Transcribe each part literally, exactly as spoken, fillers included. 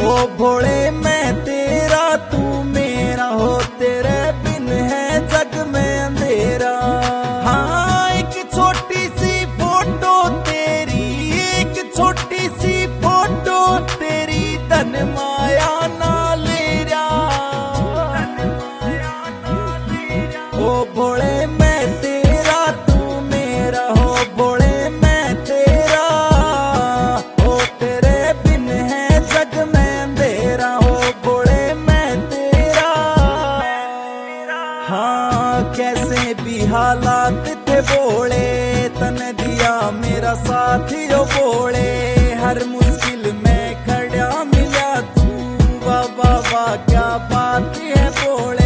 ओ भोले मैं तेरा तू मेरा हो, तेरे बिन है जग में अंधेरा। हाँ एक छोटी सी फोटो तेरी, एक छोटी सी फोटो तेरी, धन माया ना ले जा। ओ भोले मैं तेरा तू मेरा हो, भोले मैं तेरा हो, तेरे बिन है जग में अंधेरा हो, भोले मैं तेरा। हाँ कैसे भी हालात थे बोले, तने दिया मेरा साथी ओ बोले, हर मुश्किल में खड़ा मिला तू, वाह वाह वाह क्या बात है बोले।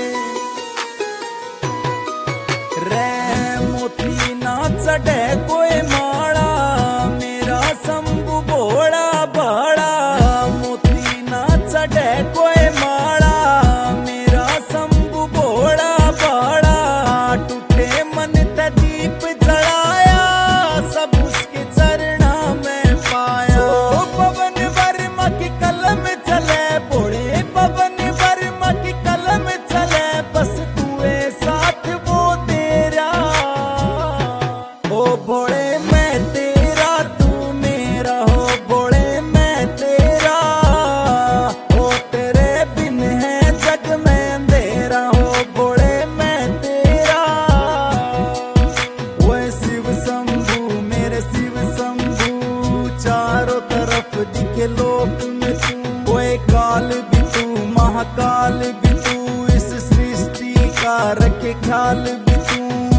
रे मोती ना चढ़े कोई माड़ा, मेरा शंभु भोला भाड़ा, मोती ना चढ़े कोई माड़ा, मेरा शंभु भोला भाड़ा। टूटे मन ते दीप जलाया, सब उसके चरणा में पाया। ओ पवन वर्मा की कलम चले भोले, पवन वर्मा की कलम चले, बस तू साथ वो तेरा। ओ भोले मैं तेरा तू मेरा हो, भोले मैं तेरा हो, तेरे बिन है जग में अंधेरा हो, भोले मैं तेरा। वो शिव शंभु मेरे शिव शंभु, चारों तरफ दिखे लोक में तू, वो काल भी तू महाकाल भी तू, इस सृष्टि का रखे ख्याल भी तू।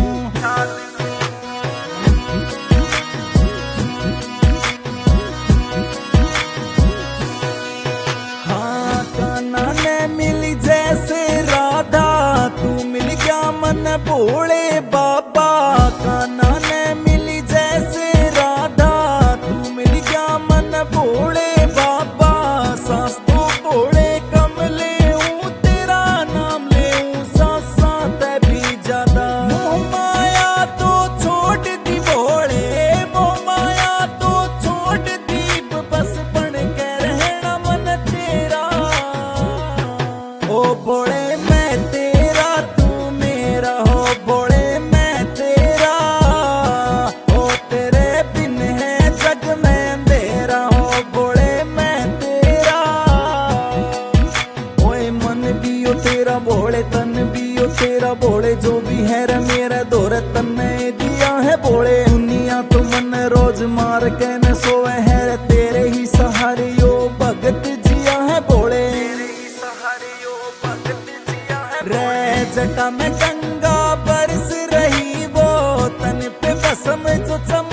हाँ कान्हा ने मिली जैसे राधा, तू मिल गया मन भोले बाबा। कान्हा ने मिली जैसे राधा, तू मिल गया मन भोले बाबा। सांस तो भोले कमले हूँ, तेरा नाम ले हूँ सांसा ते भी ज्यादा। मोह माया तो छोड़ दी भोले, मोह माया तो छोड़ दी, बस बन के रहना मन तेरा। ओ भोले मैं तेरा तू मेरा हो, भोले मैं तेरा हो, तेरे बिन है जग में अंधेरा हो, भोले मैं तेरा। ओए मन भी हो तेरा भोले, तन भी हो तेरा भोले, जो भी है रे मेरा दौरे तन्ने दिया है भोले। दुनिया तो मन रोज मार के न सोए है रे, तेरे ही सहारे यो भगत जिया है भोले। रे जटा में गंगा बरस रही वो, तन पे बसम जो चम